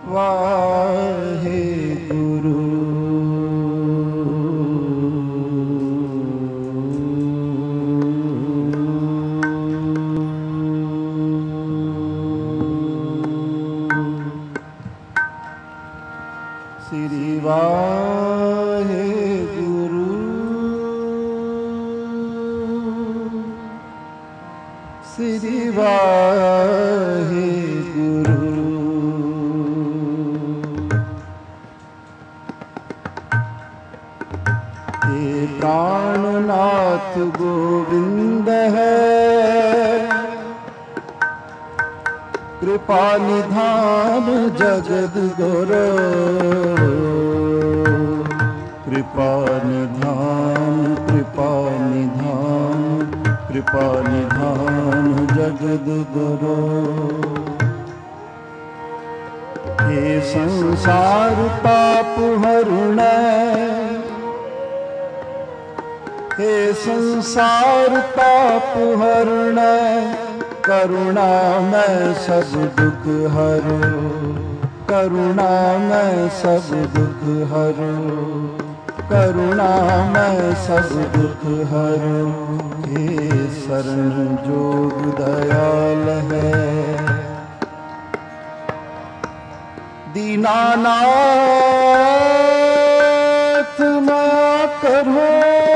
वाहे गुरु। श्री वाहे गुरु, श्री वाहे गुरु। हे प्राणनाथ गोविंद है, कृपा निधान जगद गुरु। कृपा निधान, कृपा निधान, कृपा निधान जगद गुरु। हे संसार पाप हरण, हे संसार पाप हरण, करुणा में सब दुख हरो, करुणा में सब दुख हरो, करुणा में सब दुख हरो। हे शरण जोग दयाल है, दीनानाथ माया करो।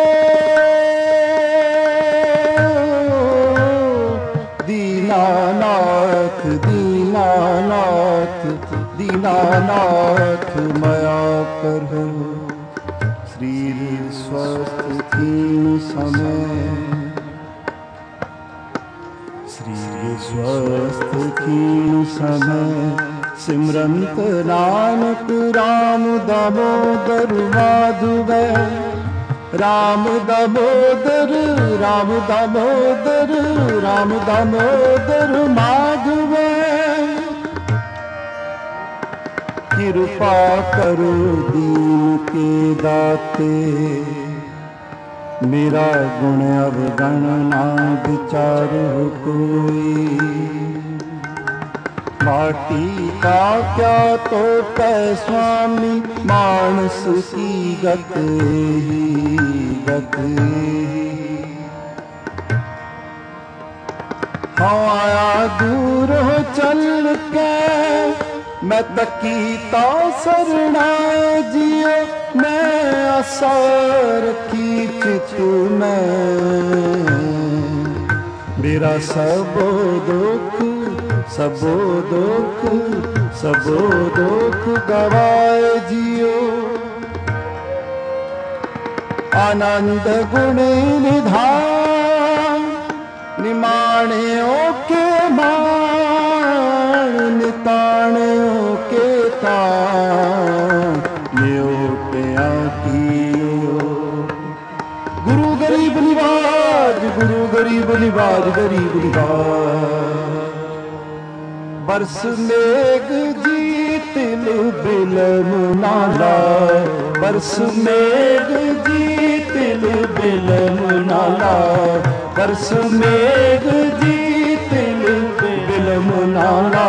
दीनानाथ, दीनानाथ, दीनानाथ माया करो। शरीर स्वस्थ तीन समय, शरीर स्वस्थ तीन समय, सिमरंत नानक राम दामोदर माधव। राम दामोदर, राम दामोदर, राम दामोदर माधव। कृपा करो दीन के दाते, मेरा गुण अवगण ना विचारो कोई। माटी का क्या तो पै स्वामी, मानस की गत ही गत ही। हाँ आया दूर हो चल के, मैं तकी ता सरना जियो। मैं असर की चित में, मेरा सबो दुख, सबो दुख, सबो दुख गवाए जियो। आनंद गुण निधान, निमाणियों के मान, निताणियों के तान, न्योटिया कियो। गुरु गरीब निवाज, गुरु गरीब निवाज, गरीब निवाज। बरस मेघ जी तिल बिलन नाला, बरस मेघ जी तिल बिलन नाला, बरस मेघ जी तिल बिलन नाला।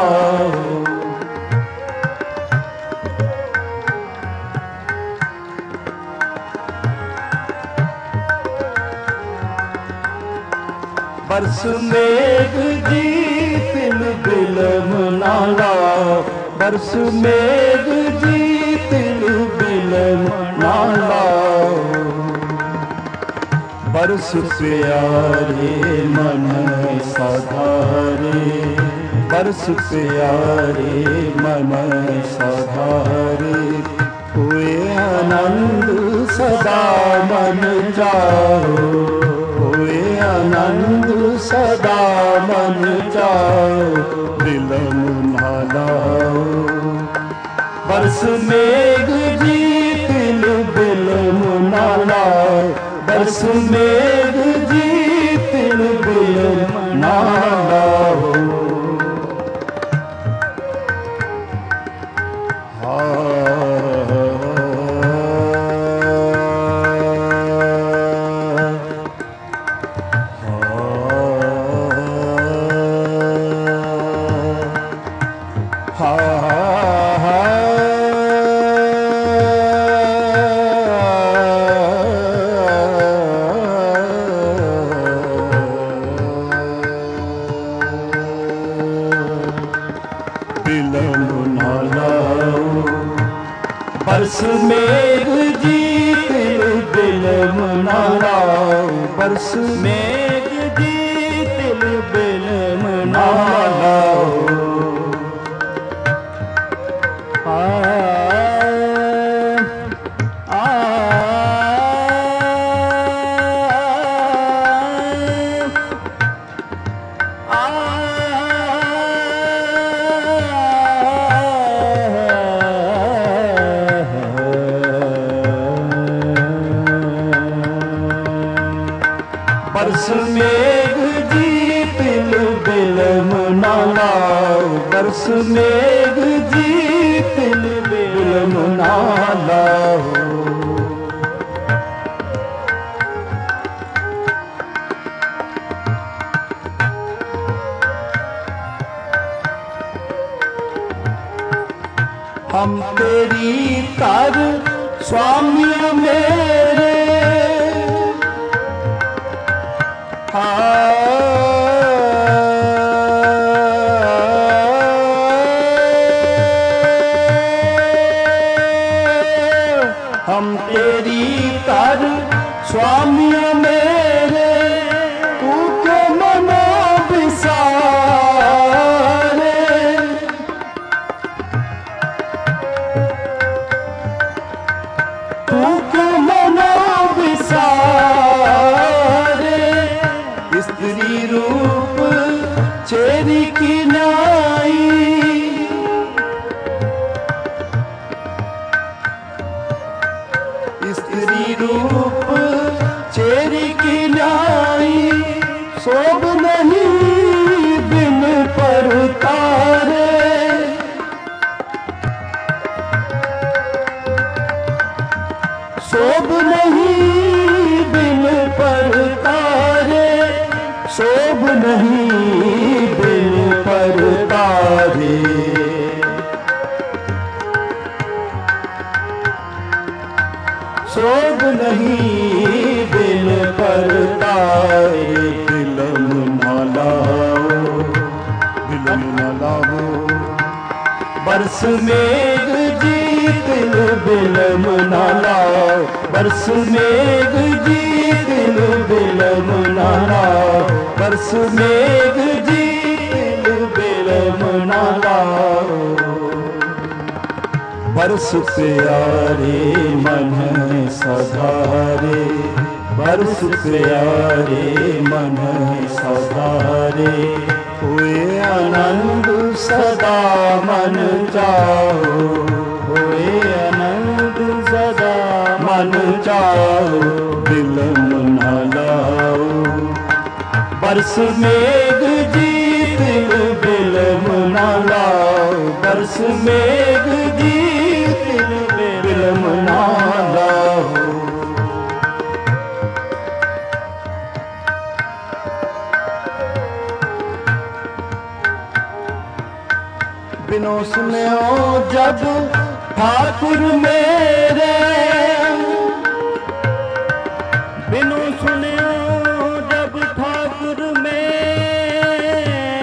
बरस मेघ जी तिल बिलन नाला, बरस मेघ जी तिल बिलन नाला। बरस प्यारे मन साधारे, बरस प्यारे मन साधारे। हुए आनंद सदा मन जाओ, हुए आनंद सदा मन जाओ, बिलन ना लाओ। बरस मेघ जी तिल बिलन ना लाओ, बरस मेघ जी तिल बिलन ना लाओ। हा बरस मेघ जी तिल बिलम ना लाओ। बरस मेघ जी तिल बिलम ना लाओ। बरस मेघ जी तिल बिलम ना लाओ। हम तेरी तर स्वामी मेरे हम तेरी तर स्वामी मेरे तू के मनो बिसारे। तू के मनो बिसारे स्त्री रूप चेरी की नाई। स्त्री रूप चेरी की नाई शोभ नहीं बिन पर तारे। शोभ नहीं बिन पर तारे। शोभ नहीं बिन पर तारे। शोभ नहीं बिन पर तारे। बिलम ना लाओ। बिलम ना लाओ। बरस मेघ जी तिल बिलम ना लाओ। बरस मेघ जी तिल बिलम ना लाओ। बरस मेघ जी तिल बिलम ना लाओ। बरस प्यारे मन सधारे। बरस प्यारे मन सधारे हुए आनंद सदा मन चाहो। हुए आनंद सदा मन चाहो। बिलम ना लाओ। बरस मेघ जी तिल बिलम ना लाओ। बरस मेघ जी तिल बिलम ना लाओ। बिनो सुनो जब ठाकुर मेरे। बिनो सुनो जब ठाकुर मेरे।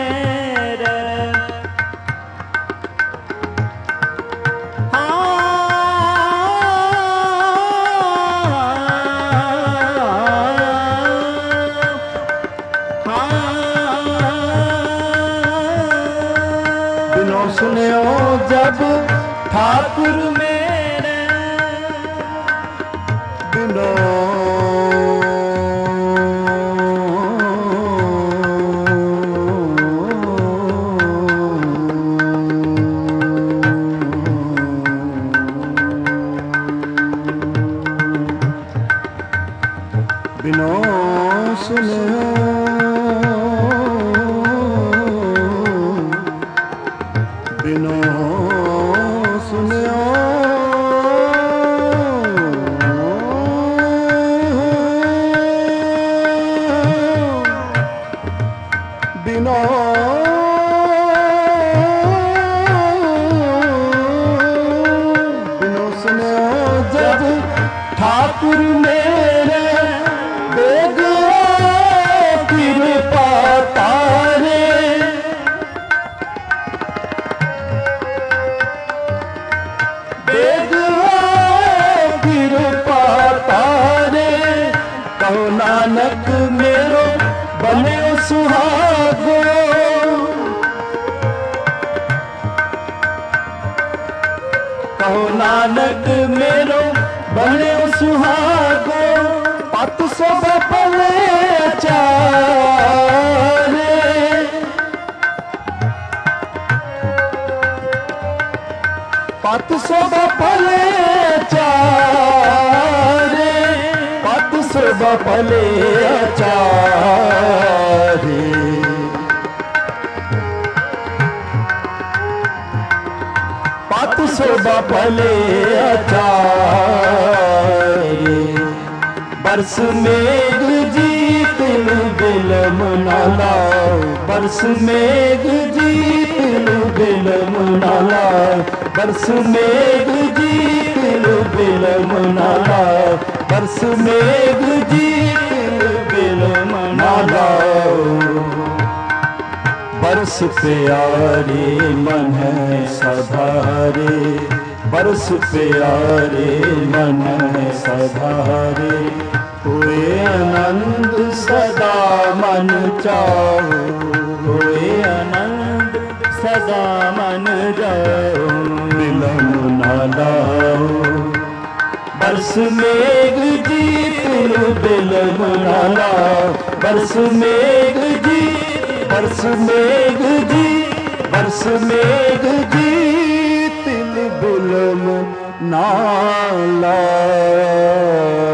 बिनो सुनो जब ठाकुर मेरे। बिनो बिनो सुनो बिनो सुनो बिनो बिनो सुनो जब ठाकुर मेरे। बेग कृपा तारे। बेग कृपा तारे। कहो नानक मेरो बन्यो सुहागो। कहो नानक मेरो बन्यो सुहागो, पत सब पले चारे। पत सब पले चारे, पत सब पले चारे। पत सब पले चारे। बरस मेघ जीत बिलम ना लाओ, बरस मेघ जीत बिलम ना लाओ, बरस मेघ जीत बिलम ना लाओ, बरस मेघ जीत बिलम ना लाओ। बरस प्यारे मन है सधारे, बरस प्यारे मन है सधारे। हुए आनंद सदा मन चाहो, हुए आनंद सदा मन जाओ, बिलम ना लाओ। बरस मेघ जीत बिलम ना लाओ, बरस मेघ जीत, बरस मेघ जीत, बरस मेघ जीत बिलम ना लाओ।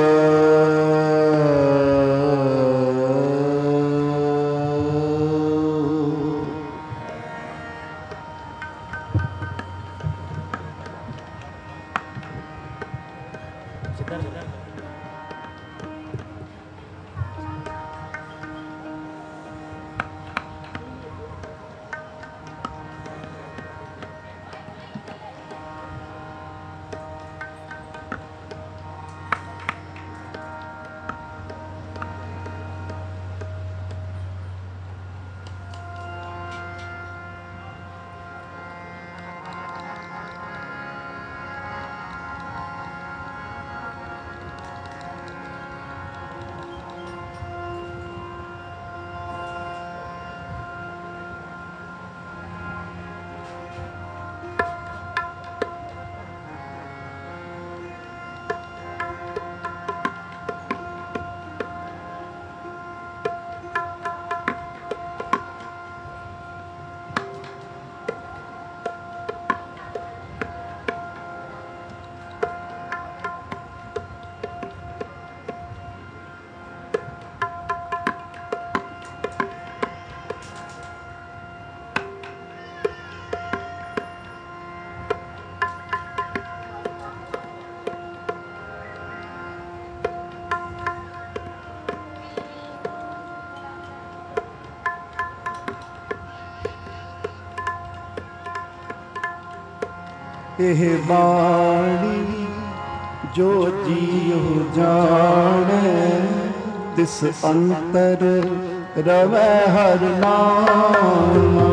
एह बाणी जो जीव जाने, तिस अंतर रवै हर नाम।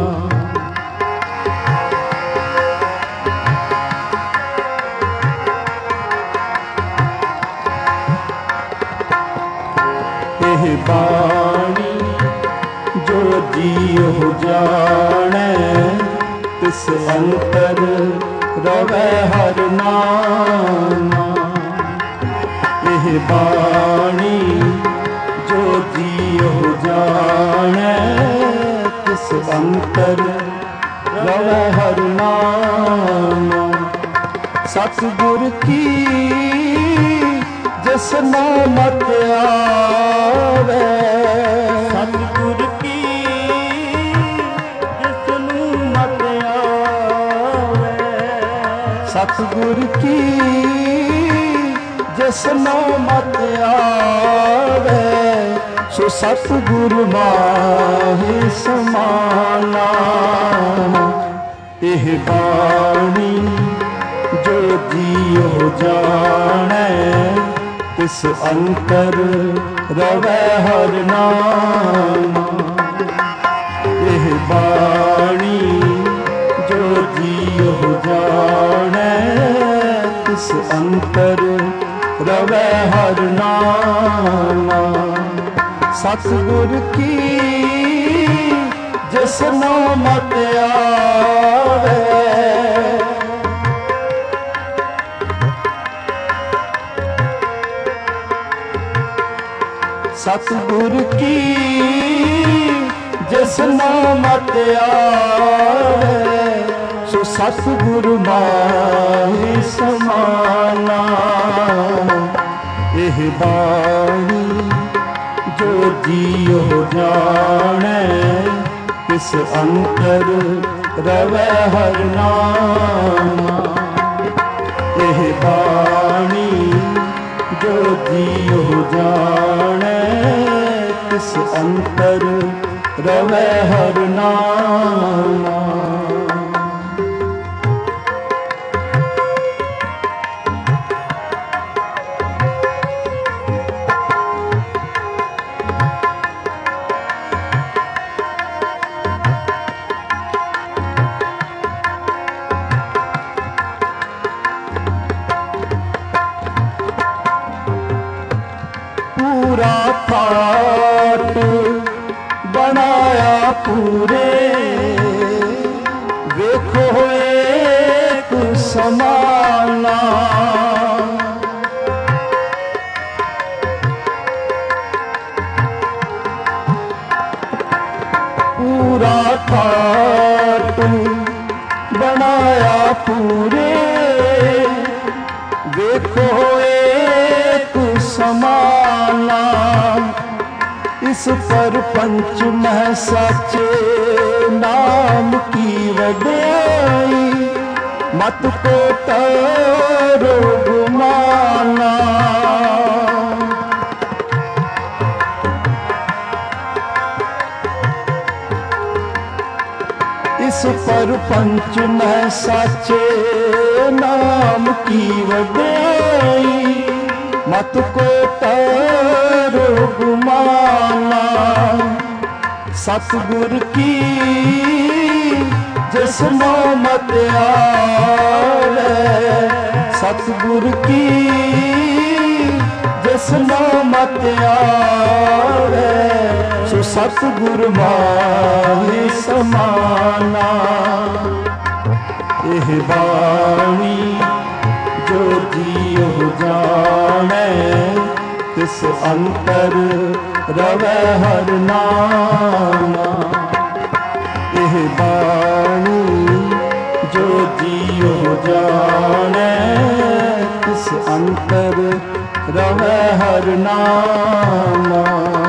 एह बाणी जो जीव जाने, तिस अंतर रवै हर नाम। एह बाणी जो जीव जाने, तिस अंतर रवै हर नाम। सतगुर की जिस नामत आवे, सतगुर की जिस नामत आवे, सतगुर की जिस नामत आवे, सो सतगुर माहे समाना। एह बाणी जो जीव जाने, तिस अंतर रवै हर नाम। एह बाणी जो जीव जाने, तिस अंतर रवै हर नाम। सतगुर की जिसनो मत आवे, सतगुर की जिसनो मत आवे, सो सतगुरु माहे समाना। एह बाणी जो जियो जाने, किस अंतर रवै हर नामा। एह बाणी जो जियो जाने, किस अंतर रवै हर नामा। पूरा पाठ बनाया पूरे, देखो एक समाना। पूरा पाठ बनाया पूरे, देखो एक समाना। इस पर पंच में सच्चे नाम की वड्याई, मत को तारो गुमाना। इस पर पंच में सच्चे नाम की वड्याई, मत को तारो गुमाना। सतगुर की जिसनो मत आवे, सतगुर की जिसनो मत आवे, सो सतगुर माहे समाना। एह बाणी जो जियो जाने, किस अंतर रवै हर नामा। एह बाणी जो जियो जाने, किस अंतर रवै हर नामा।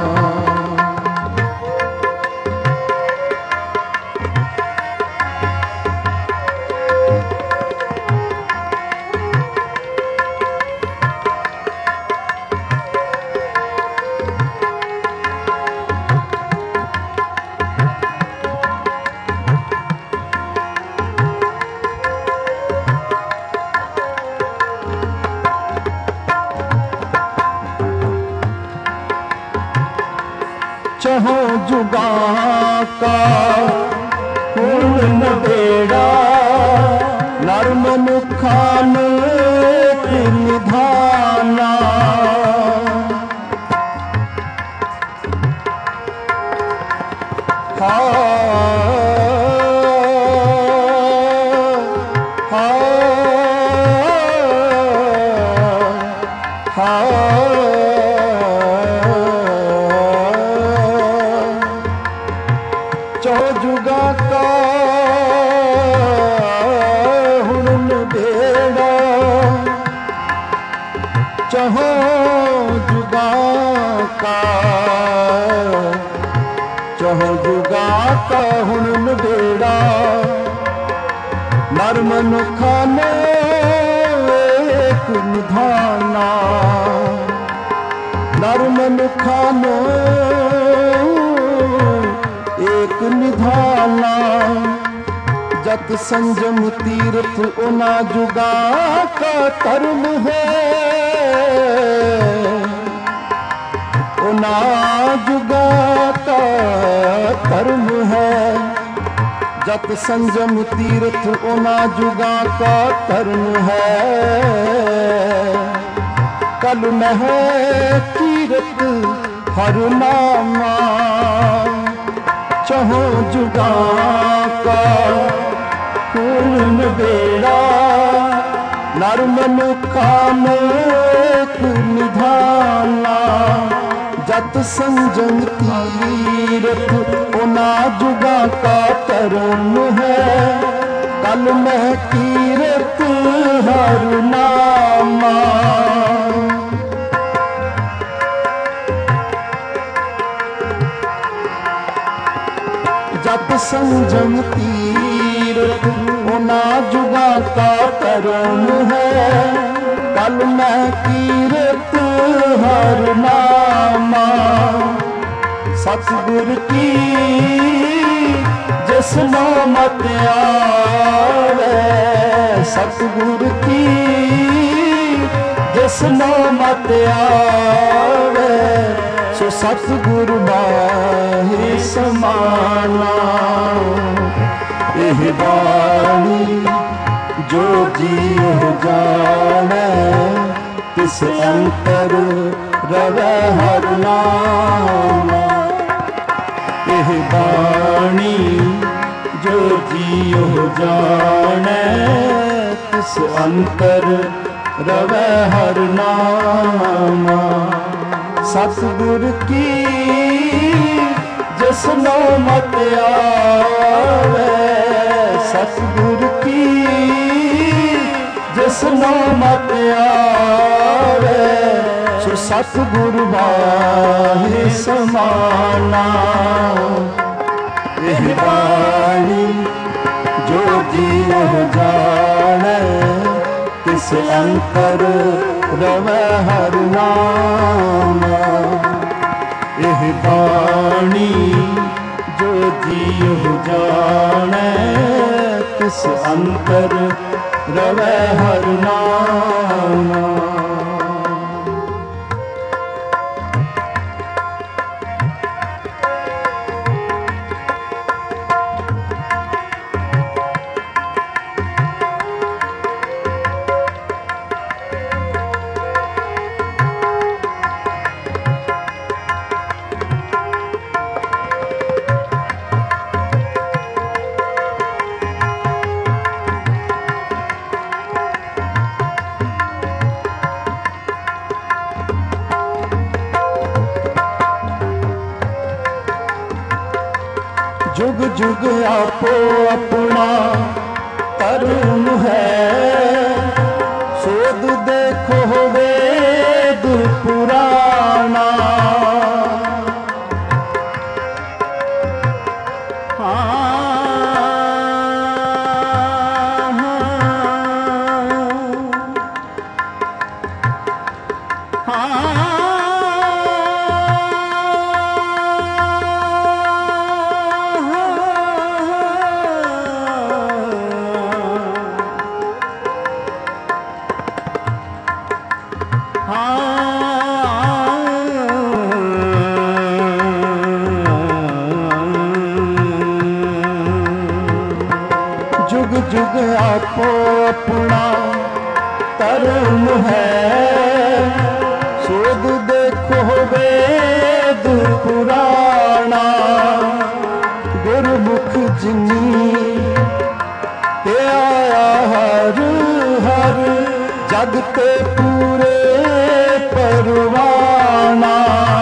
चहो जुगा का कुल नबेड़ा, नर मनुखान निधाना। जुगा का हुन बेड़ा, चहो जुगा का, चहो जुगा का हुन बेड़ा। नर मनुखा ने एक निधाना, नर मनुखा ने एक निधाना। जत संजम तीर्थ उना जुगा का कर्म है, उना जुगा का कर्म है। जत संजम तीर्थ उना जुगा का कर्म है। कल में है कीरत हर नामा चहो जुगा का पूर्ण बेड़ा नर मनुखा में निधाना जत संजम तीरथ उना जुगा का तरम है कल में कीरत हर नामा जत संजम तीरथ उना जुगा का तरम है कल में कीरत हर नामा सतगुर की जिसनो मत आवे सतगुर की जिसनो मत आवे सो सतगुरु बाहे समाना एह बाणी जो जीव जाने तिस अंतर रवै हर नाम एह बाणी जो जीव जाने तिस अंतर रवै हर नाम सतगुर की जिसनो मत आवे सतगुर की जिसनो मत आवे सो सतगुरु बाहे समाना एह बाणी जो जीव जाने तिस अंतर रवै हर नाम एह बाणी जो जीव जाने तिस अंतर रवै हर नाम जुग जुग आपो अपना धर्म है सोध देखो वेद पुराना जुग जुग आपो अपना धर्म है सोध देखो वेद पुराना गुरमुख जिनी ते आया हर हर जग ते पूरे परवाना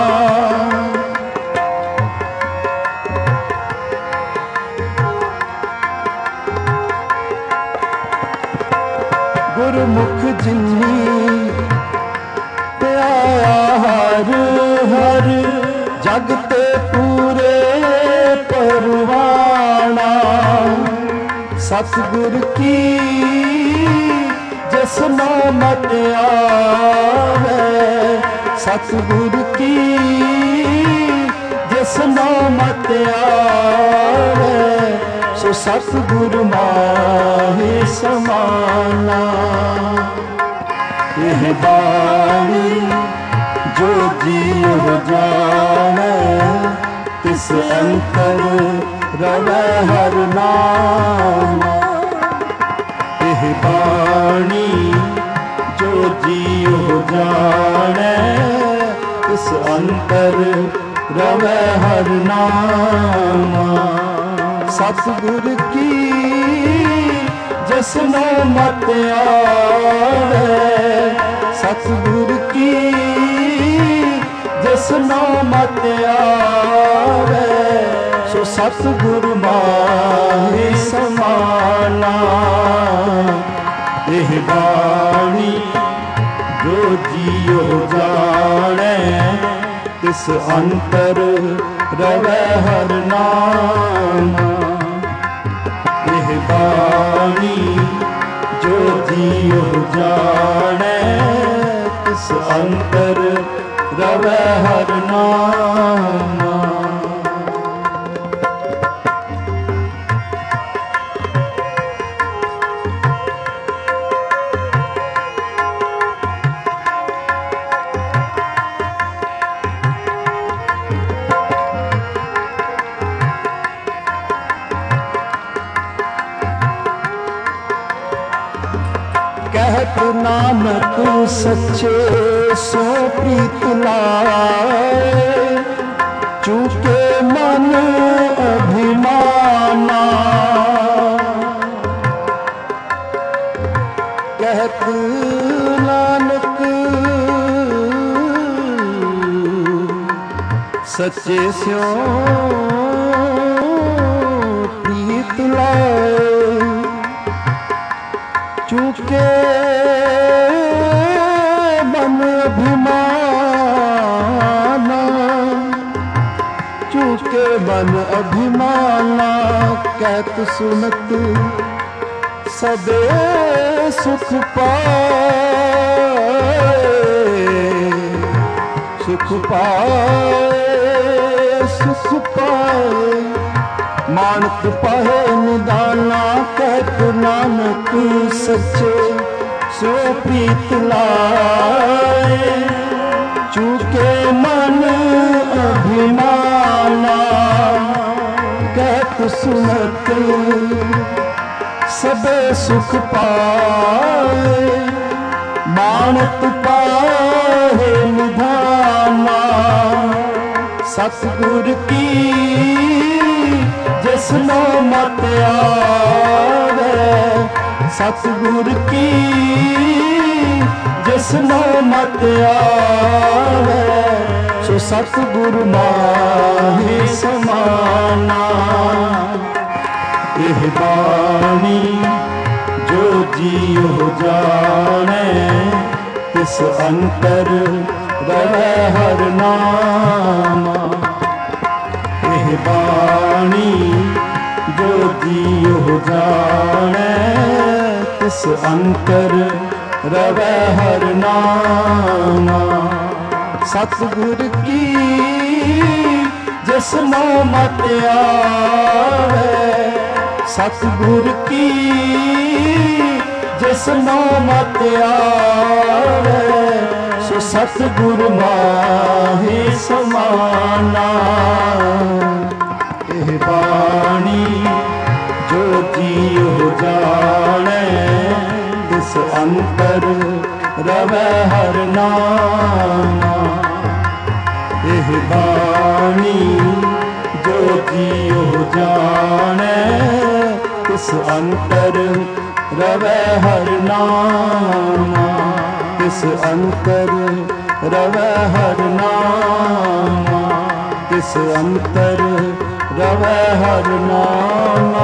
गुरमुख जिनी ते आया हर हर जग ते पूरे परवाना सतगुर की जिसनो मत आवे सतगुर की जिसनो मत आवे सो सतगुरु माहे समाना एह बाणी जो जीव जाने तिस अंतर रवै हर नाम एह बाणी जो जीव जाने तिस अंतर रवै हर नामा। सतगुर की जसनो मत आवे, सतगुर की जसनो मत आवे, सो सतगुर माहे समाना। एह बाणी जो जियो जाने, तिस अंतर रवै हर नामा। एह बाणी जो जियो जाने, तिस अंतर रवै हर नामा। कहत नानक सच्चे सो प्रीत लाए, चूके मन अभिमाना। कहत नानक सच्चे स्यो प्रीत लाए, चूके मन अभिमाना। चूके मन अभिमाना, कहत सुनत सबे सुख पाए, सुख पाए, सुख पाए। मानत पाहे निदाना, कहत नानक सच्चे सो प्रीत लाए, चूके मन अभिमाना। कहत सुनत सबे सुख पाए, मानत पाहे निधाना। सतगुर की जिसनो मत आवे, सतगुर की जिसनो मत आवे, सो सतगुर माहे समाना। एह बाणी जो जियो जाने, तिस अंतर रवै हर नामा। एह बाणी जो जियो जाने, तिस अंतर रवै हर नामा। सतगुर की जिसनो मत आवे, सतगुर की जिसनो मत आवे, सो सतगुर माहे समाना। एह बाणी जो जियो जाने, तिस अंतर रवै हर नामा। एह बाणी जो जियो जाने, तिस अंतर रवै हर नामा। तिस अंतर रवै हर नामा, तिस अंतर रवै हर नामा।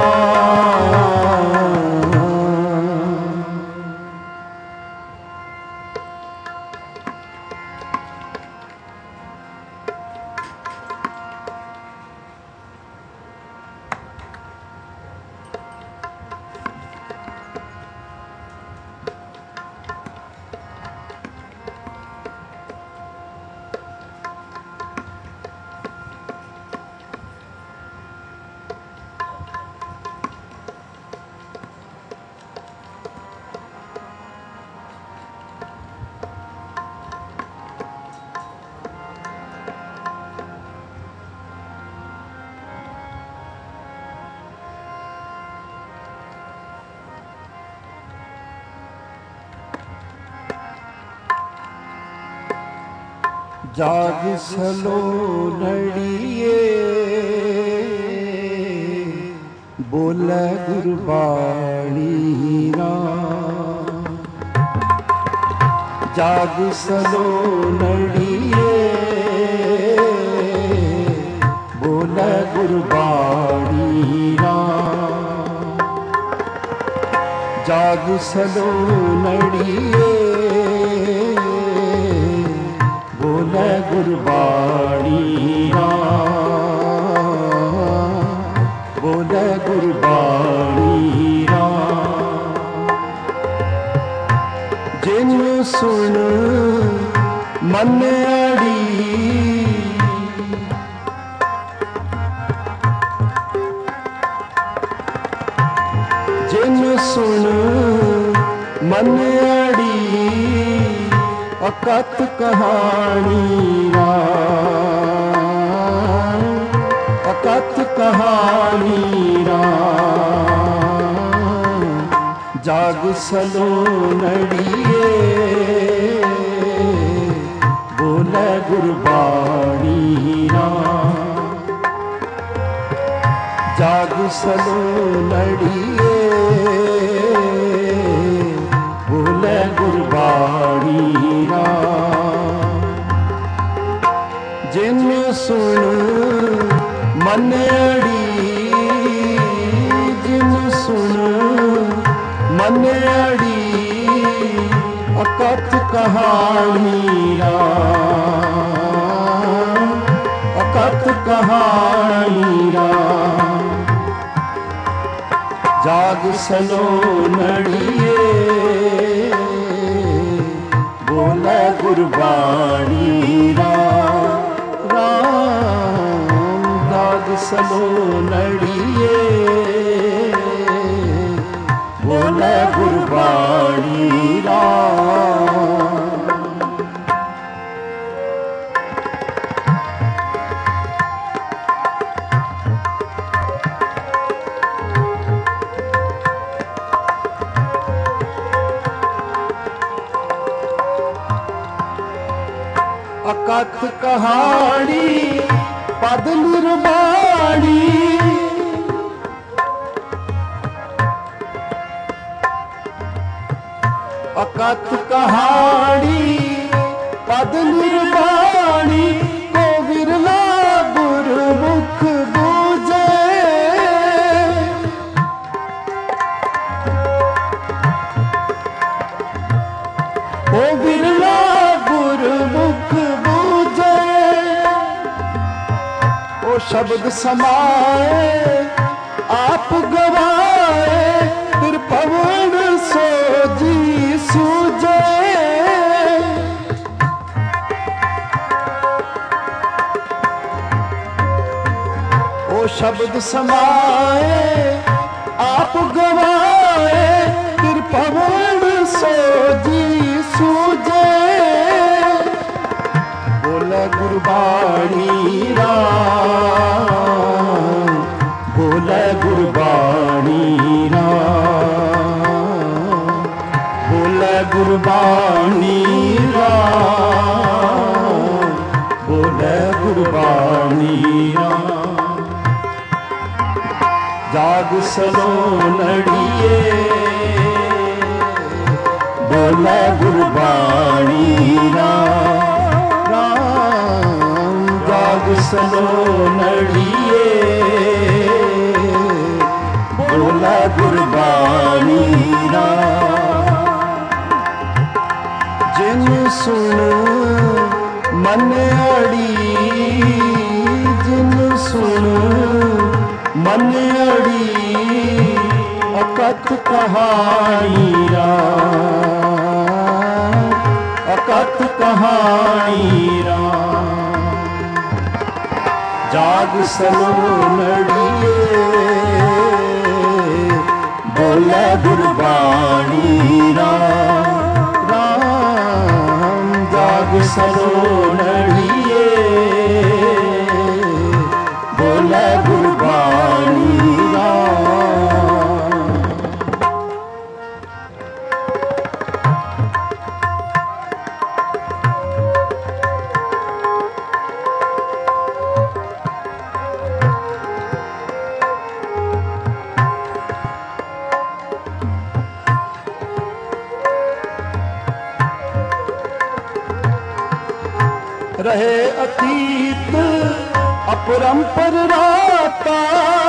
जाग सलो लड़िए बोल गुरबाणी राम। जाग सलो लड़िए बोल गुरबाणी राम। जाग सलो लड़िए बोल गुरबाणी राम। बोल गुरबाणी राम। जिन सुन मन अड़ी जिन सुन मन अड़ी अकथ कहानी राम। अकथ कहानी राम। जाग सलो नड़िए बोल गुरबाणी राम। जाग सलो नड़िए बोल गुरबाणी राम। जिन सुन मन अड़ी जिन सुन मन अड़ी अकथ कहानी राम। अकथ कहानी राम। जाग सलो नड़िए बोल गुरबाणी राम। राम जाग सलो नड़िए बोल गुरबाणी राम। अकथ कहानी पद निर्वाणी। अकथ कहानी पद निर्वाणी को विरला गुरमुख बूझे। ओ विरला गुरमुख बूझे। ओ शब्द समाए आप गवाए त्रिभुवन सोजी सूझे। ओ शब्द समाए आप गवाए त्रिभुवन सोजी सूझे। बोल गुरबाणी राम। बोल गुरबाणी राम। बोल गुरबाणी राम। बोल गुरबाणी राम। जाग सलो लड़िए बोल गुरबाणी राम। राम जाग सलो लड़िए बोल गुरबाणी राम। जिन सुन मन अड़ी जिन सुन मन अड़ी अकथ कहानी राम। अकथ कहानी राम। जाग सलो लड़िए बोल गुरबाणी राम। राम जाग सलो लड़िए बोल गुरबाणी राम। रहे अतीत अपरंपर राता,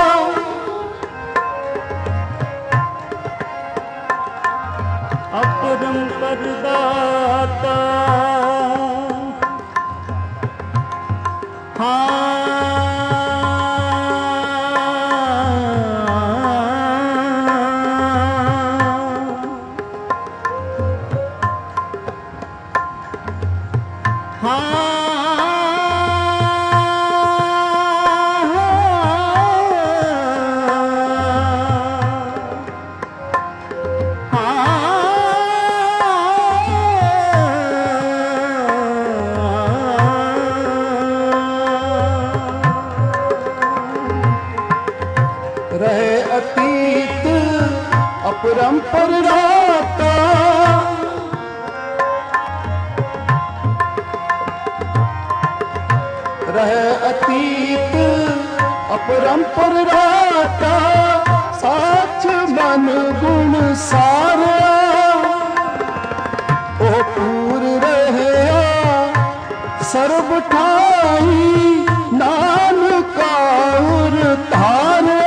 अपरंपर दाता। रहे अतीत अपरंपर राता, रहे अतीत अपरंपर राता। साच मन गुण सारा ओ पूर रहे सर्ब ठाई, नानक और तारा।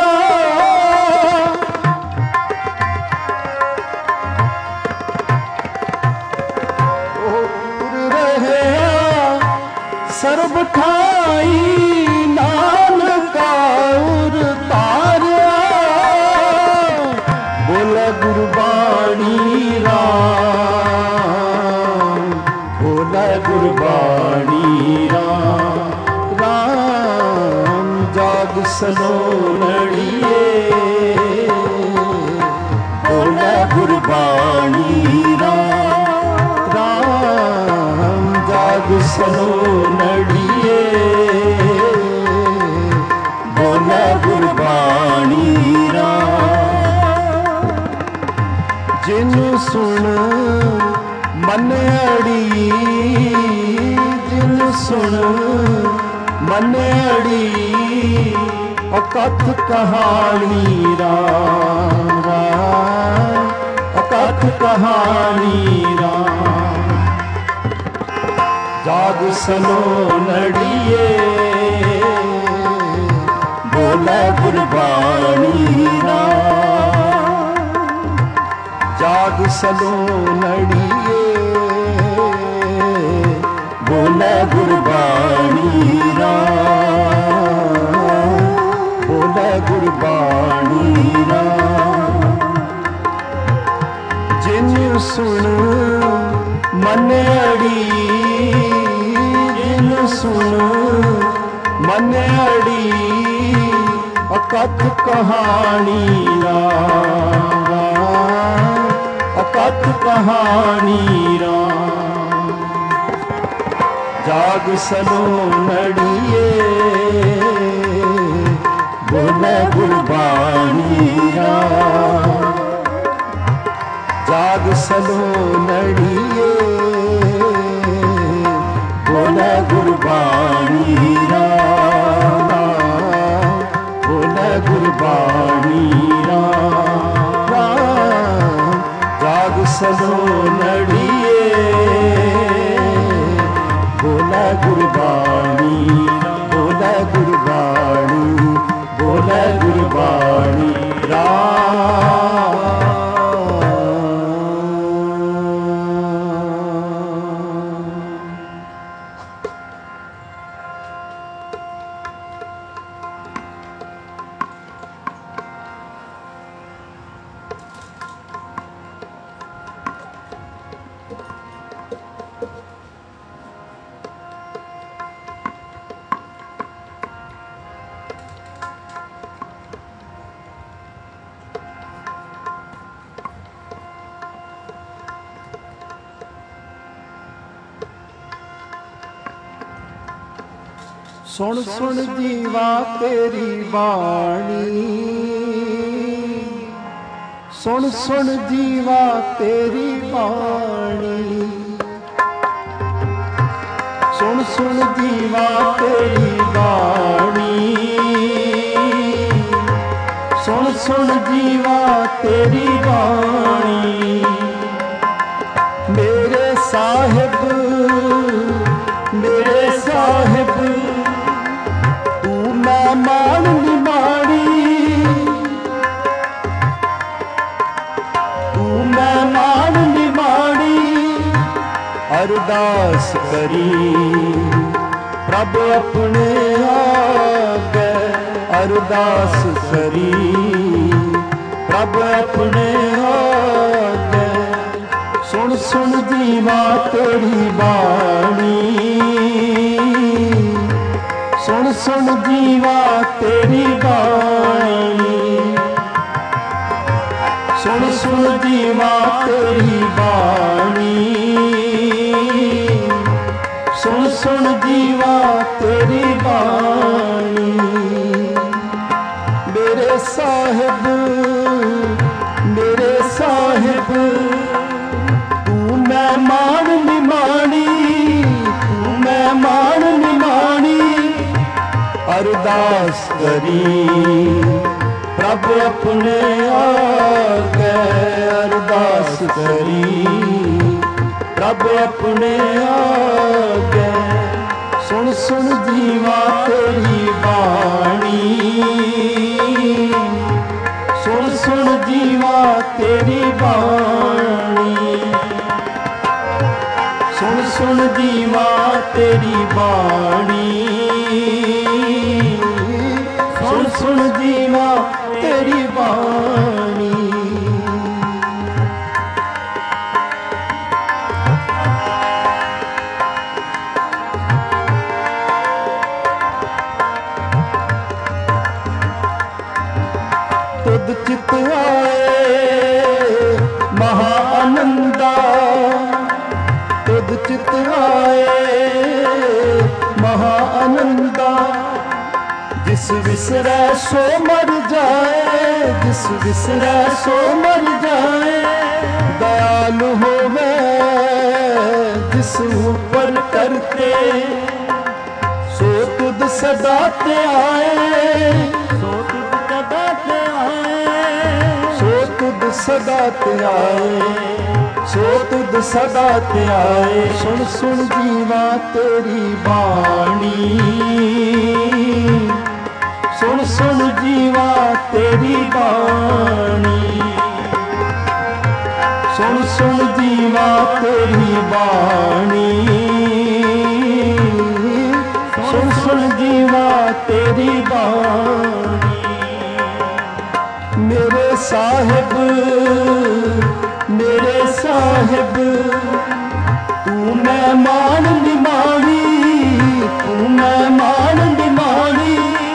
सर्ब ठाई नानक और तारा। बोले गुरबाणी राम, बोले गुरबाणी राम। राम जाग सनो लड़िए, बोले गुरबाणी राम। राम जाग सनो लड़िए, बोले गुरबाणी राम। जिन सुन मन अड़ी, जिन सुन मन अड़ी, अकथ कहानी राम राम, अकथ कहानी राम। जाग सनो लड़िए, बोले गुरबाणी राम। जाग सनो लड़िए, बोले गुरबाणी राम, बोले गुरबाणी राम। जिन सुन मन अड़ी, जिन सुन मन अड़ी, अकथ कहानी राम, अकथ कहानी राम। जाग सनो लड़िए, बोले गुरबाणी राम। जाग सनो लड़िए, बोले गुरबाणी राम, बोले गुरबाणी राम। जाग सनो लड़िए, बोले गुरबाणी, बोले गुरबाणी, बोले गुरबाणी राम। सुन सुन जीवा तेरी बाणी, सुन सुन जीवा तेरी बाणी। सुन सुन जीवा तेरी बाणी, सुन सुन जीवा तेरी बाणी। मेरे साहिब, मेरे अरदास करी प्रभ अपने आगे अरदास करी प्रभ अपने आगे सुन सुन जीवा तेरी बाणी सुन सुन जीवा तेरी बाणी सुन सुन जीवा तेरी बाणी सुन सुन जीवा तेरी बाणी मेरे साहिब तू मेहमान निमानी तू मेहमान निमानी अरदास करी प्रभ अपने आगे अरदास करी प्रभ अपने आगे सुन सुन जीवा तेरी बाणी सुन सुन जीवा तेरी बाणी सुन सुन जीवा तेरी बाणी सुन सुन जीवा तेरी बाणी तुद चित आए महा आनंदा तुद चित आए महा आनंदा जिस विसरै सो मर जाए जिस विसरै सो मर जाए दयालु होवे जिस ऊपर करते सो तुद सदा ते आए सो तुद सदा ते आए सो तुद सदा ते आए सो तुद सदा ते आए सुन सुन जीवा तेरी बाणी सुन सुन जीवा तेरी बाणी सुन सुन जीवा तेरी बाणी सुन सुन जीवा तेरी बाणी मेरे साहिब तू मेहमान निमानी तू मेहमान निमानी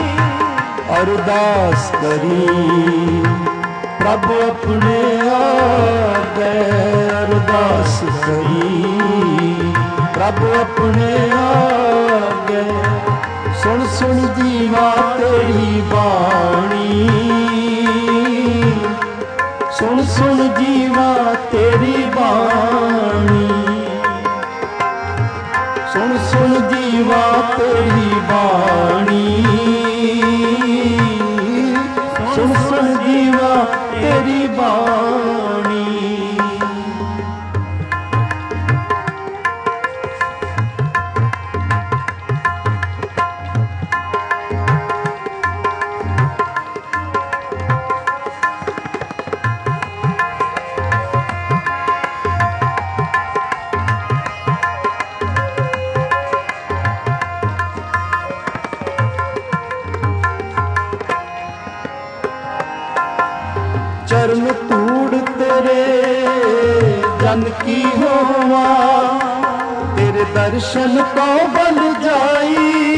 अरदास करी प्रभ अपने आगे अरदास करी प्रभ अपने आगे सुन सुन जीवा तेरी बाणी सुन सुन जीवा तेरी बाणी सुन सुन जीवा तेरी बाणी सुन सुन जीवा तेरी बाणी चरण तूड़ तेरे जन की होवा तेरे दर्शन को बन जाई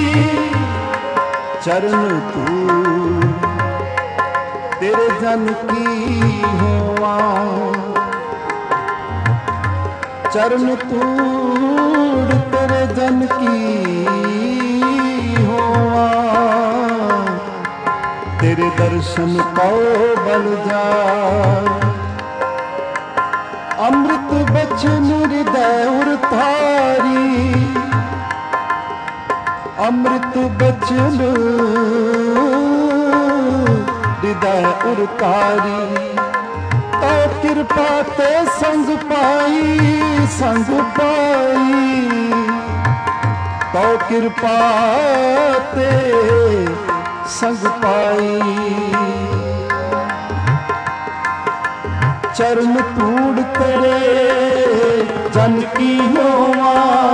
चरण तूड़ तेरे जन की होवा चरण तूड़ तेरे जन की होवा तेरे दर्शन को बल जा अमृत बचन हृदय उरतारी अमृत बचन हृदय उरतारी तो कृपा ते संग पाई तो कृपा ते संग पाई चरण तूड़ तेरे जन की होवा,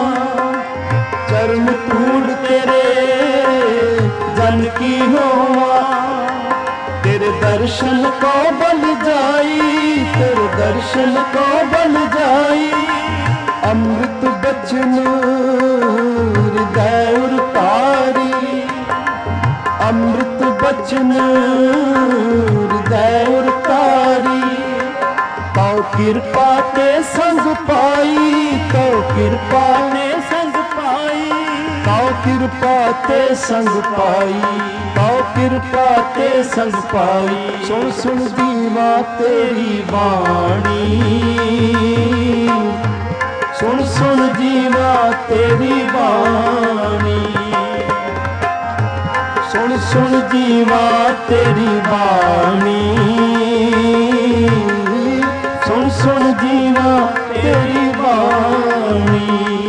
चरण धूड़ तेरे जन की होवा। तेरे दर्शन को बल जाई, तेरे दर्शन को बल जाई। अमृत बचन हृदय उतारी, अमृत बचन हृदय उतारी। तो कृपा ते संग पाई, तो कृपा ते संग पाई, तो कृपा ते संग पाई, तो कृपा ते संग पाई। सुन सुन दीवा तेरी बाणी, सुन सुन जीवा तेरी बाणी, सुन सुन जीवा तेरी बाणी, सुन सुन जीवा तेरी बाणी।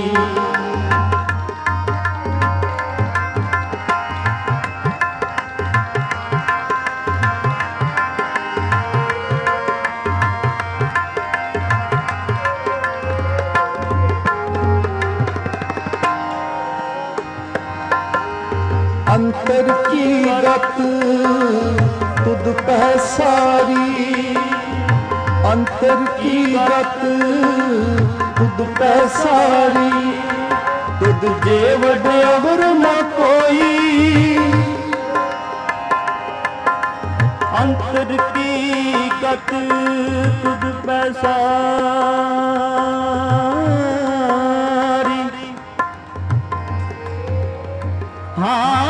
अंतर की गत तुद पह सारी, अंतर की गत तुद पह सारी। तुद जेव देवर न कोई, अंतर की गत तुद पह सारी। हाँ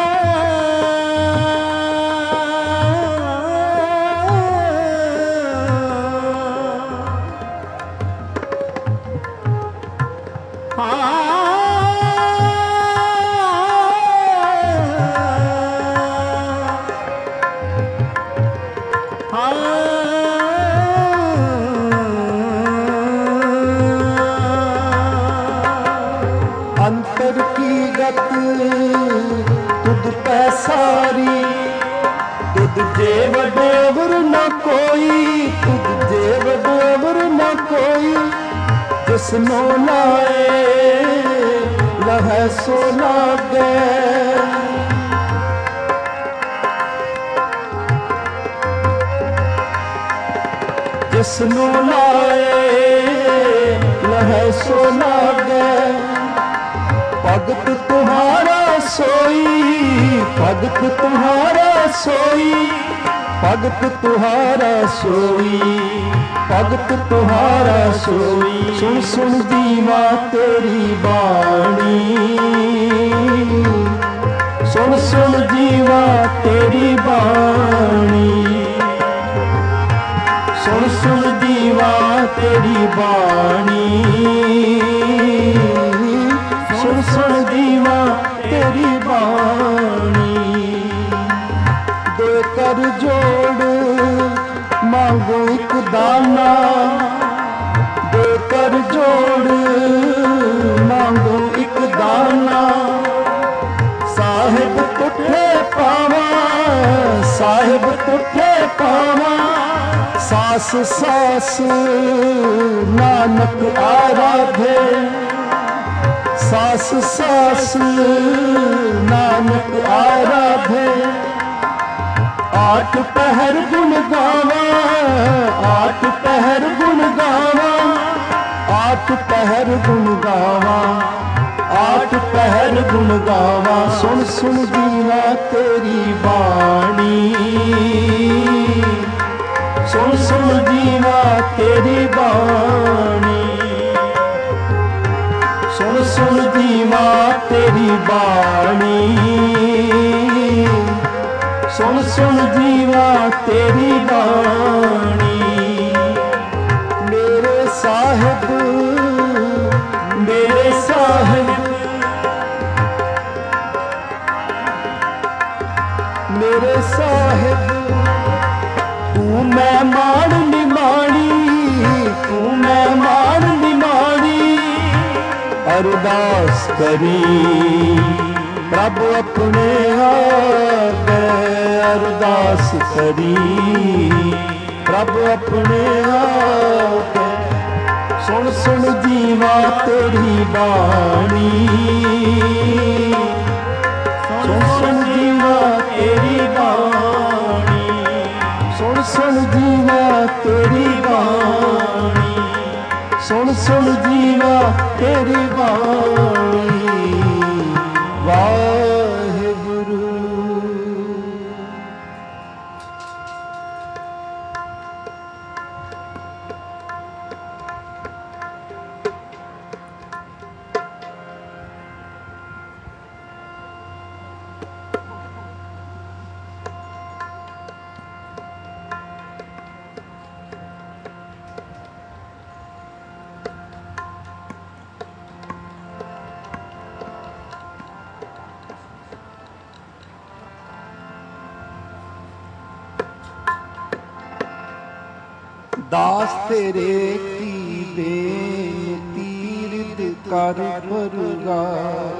अंतर की गत तुद पह सारी। तुद जेव देवर न कोई, तुद जेव देवर न कोई। जिसनो लाए लह सो लागे, जिसनो लाए लह सो लागे। भगत तुम्हारा सोई, भगत तुम्हारा सोई, भगत तुम्हारा सोई, भगत तुम्हारा सोई। सुन सुन दीवा तेरी बाणी, सुन सुन जीवा तेरी बाणी, सुन सुन दीवा तेरी बाणी, सुन सुन दीवा तेरी बाणी। दो कर जोड़ मांगो एक दाना, दो कर जोड़ मांगो एक दाना। साहिब तुठे पावा, साहिब तुठे पावा। सास सास नानक आराधे, सास सास नानक आराधे। आठ पहर गुण गावा, आठ पहर गुण गावा, आठ पहर गुण गावा, आठ पहर गुण गावा। सुन सुन दीवा तेरी बाणी, सुन सुन दीवा तेरी बाणी, सुन सुन दीवा तेरी बाणी, सुन सुन दीवा तेरी बाणी। मेरे साहिब, मेरे साहिब, मेरे साहिब। तू मैं मान निमाणी, तू मैं मान निमाणी। अरदास करी प्रभ अपने आगे, अरदास करी प्रभ अपने आगे। ਸੁਣ ਸੁਣ ਜੀਵਾ ਤੇਰੀ ਬਾਣੀ, ਸੁਣ ਸੁਣ ਜੀਵਾ ਤੇਰੀ ਬਾਣੀ, ਸੁਣ ਸੁਣ ਜੀਵਾ ਤੇਰੀ ਬਾਣੀ, ਸੁਣ ਸੁਣ ਜੀਵਾ ਤੇਰੀ ਬਾਣੀ। ਵਾਹਿਗੁਰੂ। ਦਾਸ ਤੇਰੇ ਕੀ ਬੇਨਤੀ ਰਿਦ ਕਰ ਪਰਗਾਸ,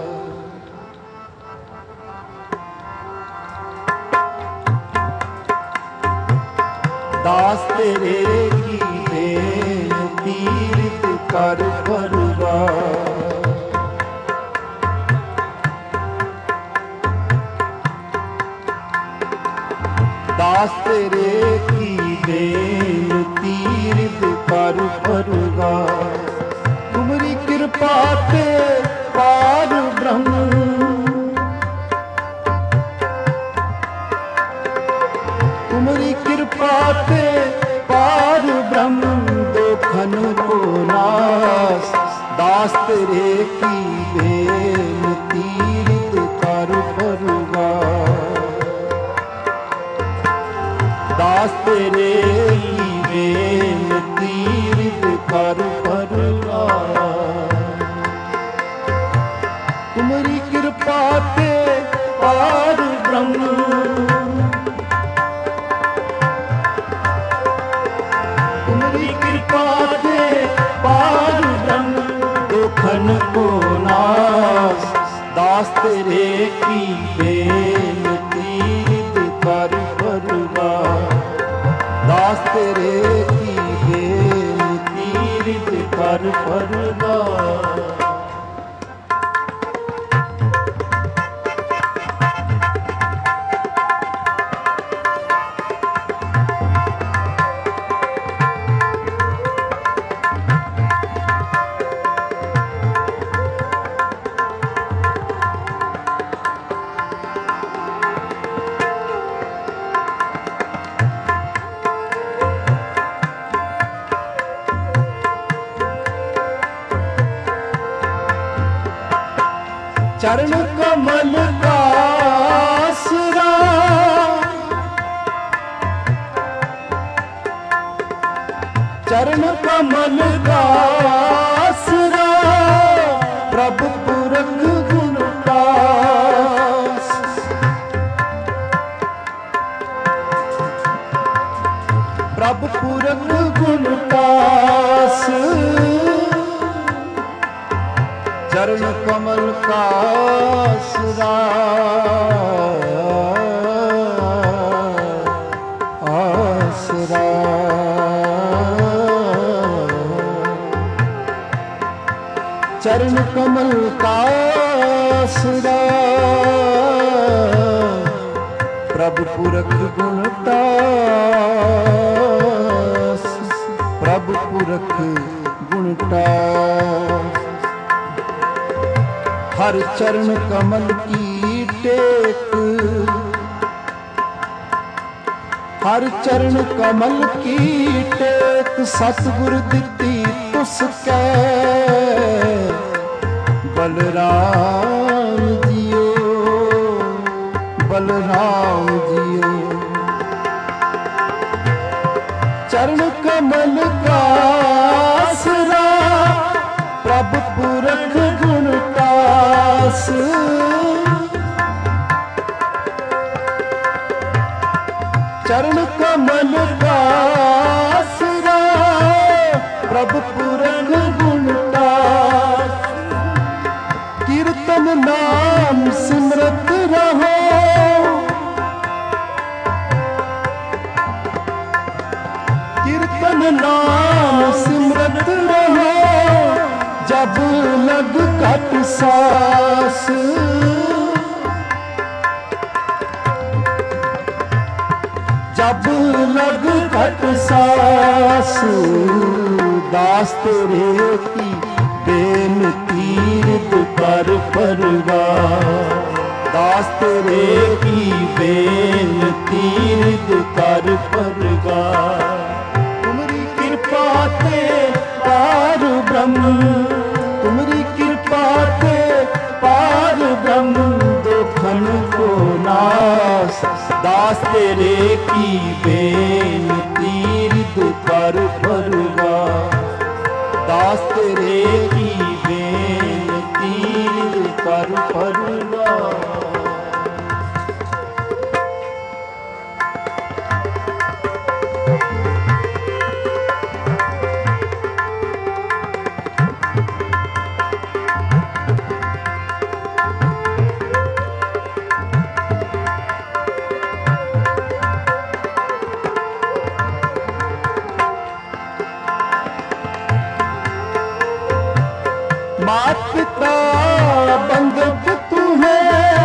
ਦਾਸ ਤੇਰੇ ਕੀ ਬੇਨਤੀ ਰਿਦ ਕਰ ਪਰਗਾਸ, ਦਾਸ ਤੇਰੇ ਕੀ ਬੇਨਤੀ ਰਿਦ ਕਰ ਪਰਗਾਸ। ਤੁਮਰੀ ਕਿਰਪਾ ਤੇ ਪਾਰ ਬ੍ਰਹਮ, ਤੁਮਰੀ ਕਿਰਪਾ ਤੇ ਪਾਰ ਬ੍ਰਹਮ, ਦੋਖਨ ਕੋ ਨਾਸ। ਦਾਸ ਤੇਰੇ ਕੀ ਬੇਨਤੀ ਰਿਦ ਕਰ ਪਰਗਾਸ, ਦਾਸ ਤੇਰੇ ਕੀ ਬੇਨਤੀ ਰਿਦ ਕਰ ਪਰਗਾਸ। ਤੁਮਰੀ ਕਿਰਪਾ ਤੇ ਪਾਰ ਬ੍ਰਹਮ, ਤੁਮਰੀ ਕਿਰਪਾ ਤੇ ਪਾਰ ਬ੍ਰਹਮ, ਦੋਖਨ ਕੋ ਨਾਸ। ਦਾਸ ਤੇਰੇ ਕੀ ਬੇਨਤੀ ਰਿਦ ਕਰ ਪਰਗਾਸ, ਦਾਸ ਤੇਰੇ ਕੀ ਬੇਨਤੀ ਰਿਦ ਕਰ ਪਰਗਾਸ। चरण कमल का आसरा, चरण कमल का आसरा, प्रभु पुरख गुण दास। प्रभु पुरख गुण दास, चरण कमल का आसरा, आसरा। चरण कमल का आसरा, प्रभु पुरख गुण दास, प्रभु पुरख गुण दास। हर चरण कमल की टेक, हर चरण कमल की टेक, सतगुर दिती तुसकै बलराम जियो, बलराम जियो। चरण कमल का आसरा, प्रभु पुरख गुण दास। चरण कमल का आसरा, प्रभु पुरख गुण दास। कीर्तन नाम सिमरत रहो, कीर्तन नाम सिमरत रहो, जब लग घट सास, जब लग घट सास, दास तेरे की बेनती कर परवार, दास तेरे की बेनती कर परवार। तुम्हारी कृपा ते पार ब्रह्म, तुम्हारी कृपा ते पार ब्रह्म, दुखन को नाश, दास तेरे की बेनती कर परवार, दास तेरे की बेनती कर परवार। मात पिता बंधक तू है,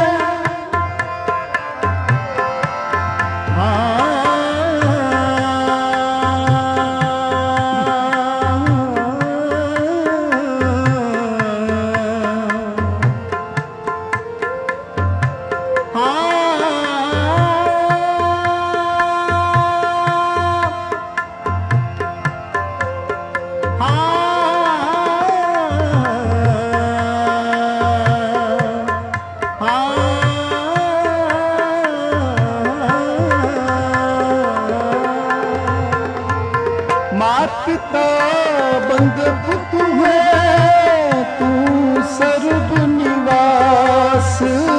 पिता बंधक तू है, तू सर्व निवास,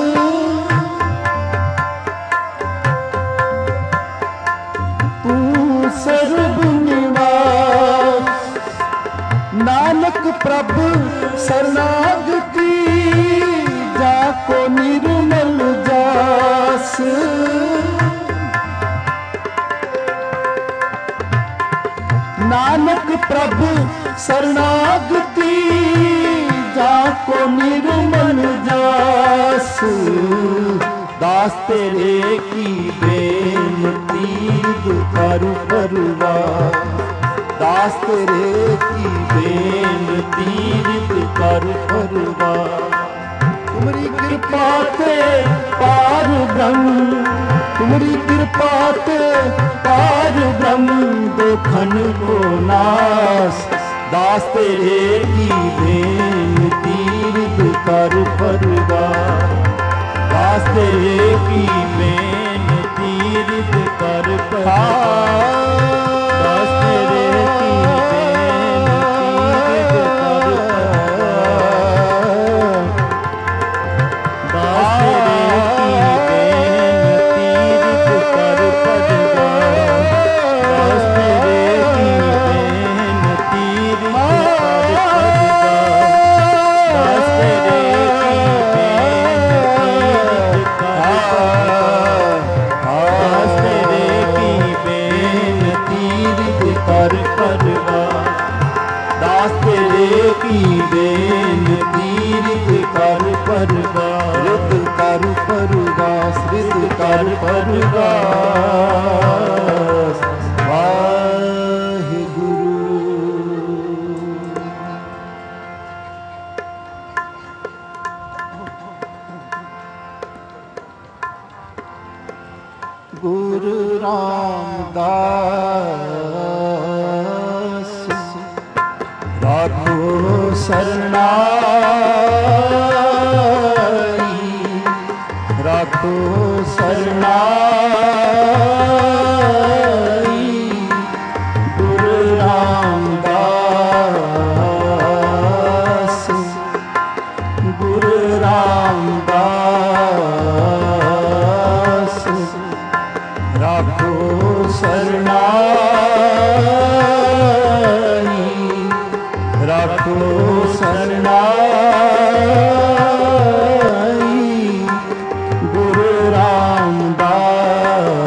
तू सर्व निवास। नानक प्रभु शरणागति, जाको निर्मल जास, नानक प्रभु शरणागति, जाको निर्मल जास, दास तेरे की बेनती कर परवार, दास तेरे की बेनती कर परवार। तुम्हारी कृपा ते पार ब्रह्म, तुम्हारी कृपा ते पार ब्रह्म, दुखन को नाश, दास तेरे की बेनती कर परवार, दास तेरे की बेनती कर परवार, दास तेरे की बेनती कर परवार, दास तेरे की बेनती कर परवार, दास तेरे की बेनती कर परवार, दास तेरे की बेनती कर परवार, दास तेरे की बेनती कर परवार, दास तेरे की बेनती कर परवार, रिद कर परवास, रिद कर परवास। गुरु रामदास राखो शरणाई, राखो शरणाई, गुरु रामदास, गुरु रामदास, राखो शरणाई, राखो शरणाई, गुरु रामदास।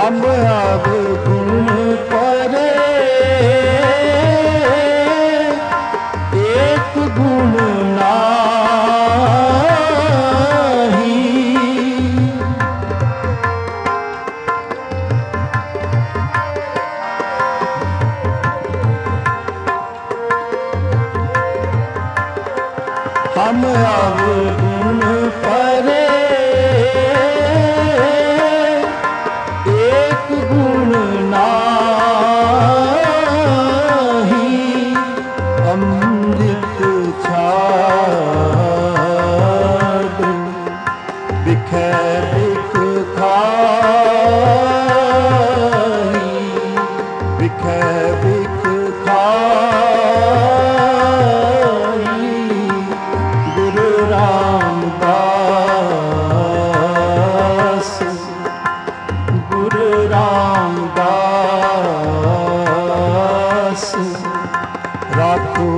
हम अवगुण परे एक गुण नाही। हम अवगुण परे एक गुण नाही। अमृत छाड़ बिखै बिख खाही, बिखै बिख खाही। गुरु रामदास, गुरु रामदास राखो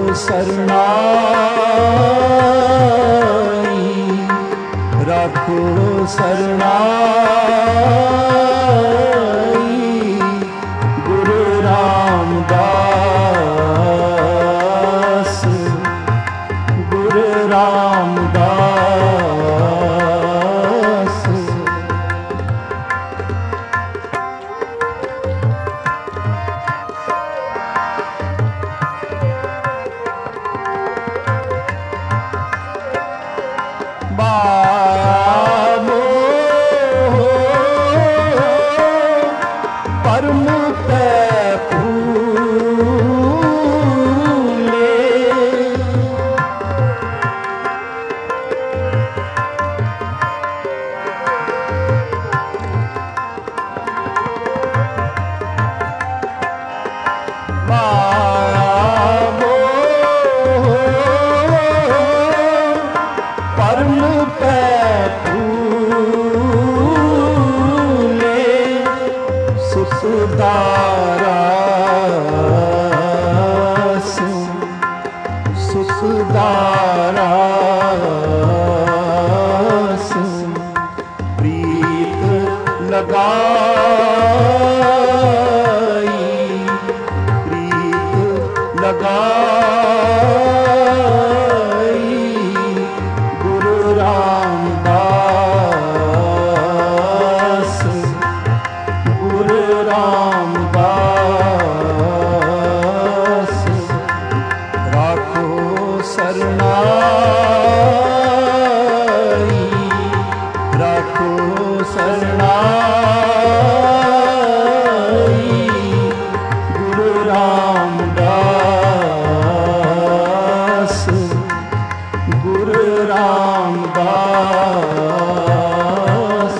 सरनाई, राखो सरनाई। गुरु रामदास, गुरु रामदास। बाबो परम पे फूले, बाबो परम पे फूले। सुखदारास, सुखदारास प्रीत लगाई, प्रीत लगाई। गुरु रामदास, गुरु रामदास राखो सरनाई, राखो सरनाई। गुरु रामदास, गुरु रामदास।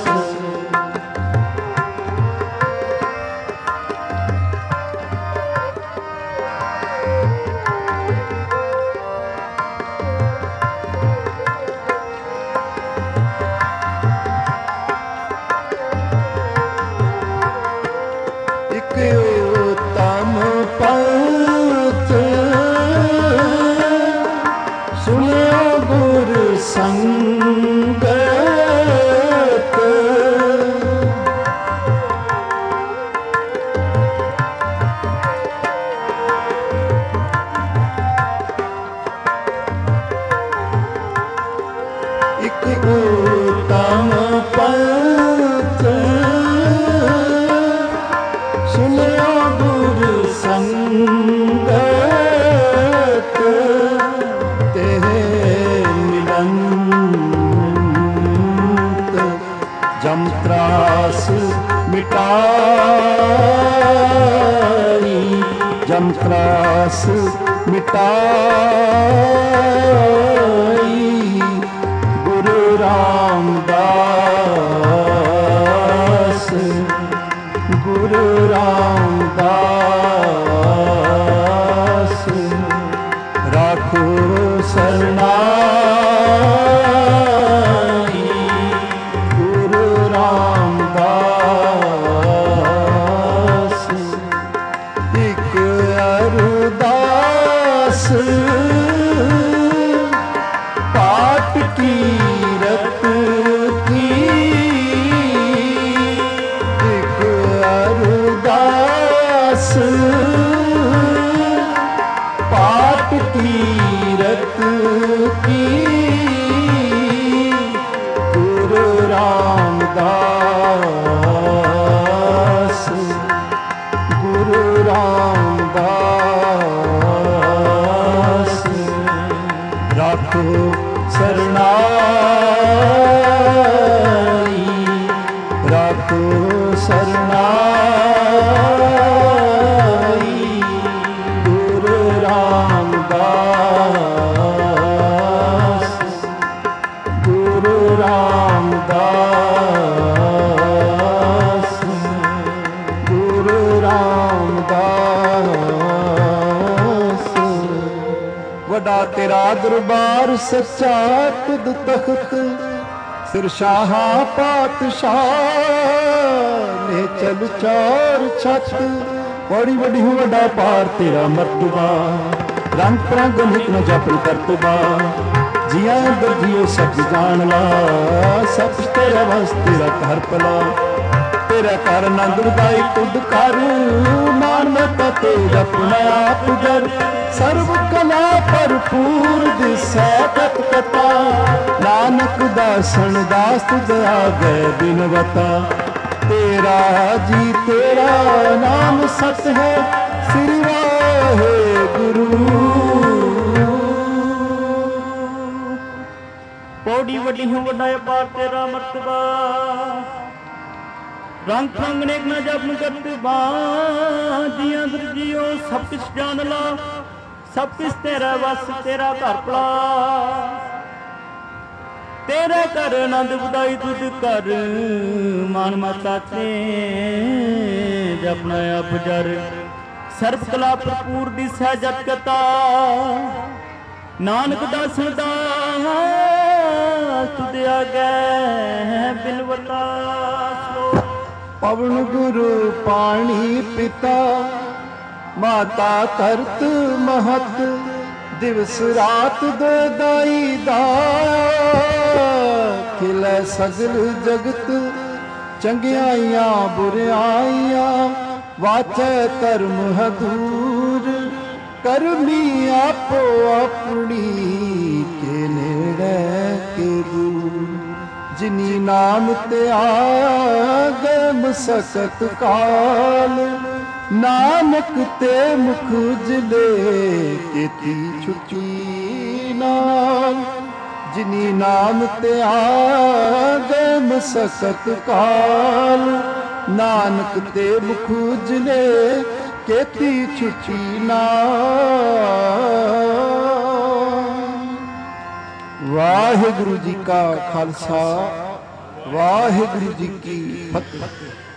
एक उत्तम पंथ सुनियो गुरु संगत। एक उत्तम पंथ सुनियो गुरु संगत। तेरे मिलंत जम त्रास मिटाई, जम त्रास मिटाई। गुरु रामदास, गुरु रामदास राखो सरनाई। गुरु रामदास एक अरदास तीरथ की गुरु रामदास, गुरु रामदास। राखो सरनाई, राखो सरनाई, गुरु रामदास, गुरु रामदास, गुरु रामदास। वडा तेरा दरबार सच्चा तुद तख्त, सिर शाहा पातशाह ने चल चार छत। बड़ी वडी हूँ वडा पार तेरा मर्तबा, रंग परंग नित न जपन करतबा। जिया दर्जियो सब जान ला, सब तेरा वस तेरा घर पला। तेरा कर नंद उदाई तुद कर, मान मता तेरा अपना आप जर। सर्व कला भरपूर दिसै कत कथा, नानक दासन दास तुझ आ गए बिनवता। तेरा जी तेरा नाम सत है, श्री वाहेगुरु। पौड़ी वड्डी हूँ वड्डा पार तेरा मर्तबा, रंग फंग नेक न जपन करतबा। जिया दर्जियो सब कुछ जान ला, सब कुछ तेरा वस तेरा घर पला। तेरा कर आनंद बुदाई तुझ कर, मान माता ते जपना आप जर। सर्व कला भरपूर दिसै जत कथा, नानक दासन दास तुझ आगे बिनवता। पवन गुरु पाणी पिता, माता तरत महत। दिवस रात दो दाई दा, खिलै सगल जगत। चंगियाइयां बुरियाइयां, वाचै धर्म हदूर। करमी आपो अपनी, के नेड़े के दूर। जिनी नाम ते आगे मसकत काल, नानक ते मुख उजले केती छुटी नाल। जिनी नाम ते आगे मसकत काल, नानक ते मुख उजले केती छुटी नाल। वाहिगुरु जी का खालसा, वाहिगुरु जी की फतेह।